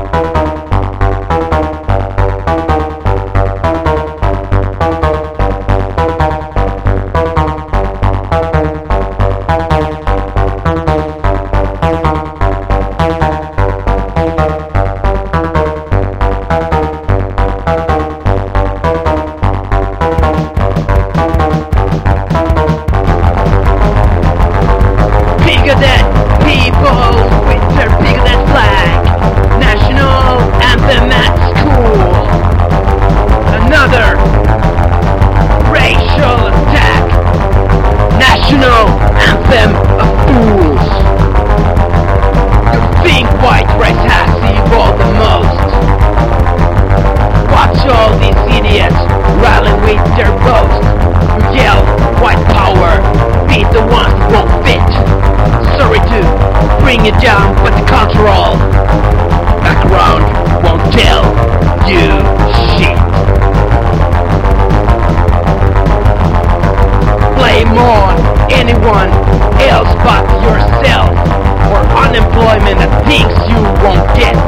Anthem of fools. You think white race has evolved the most? Watch all these idiots rallying with their boast. You yell white power, beat the ones who won't fit. Sorry to bring it down, but the cultural background won't tell you shit. Blame on anyone else but yourself for unemployment and things you won't get.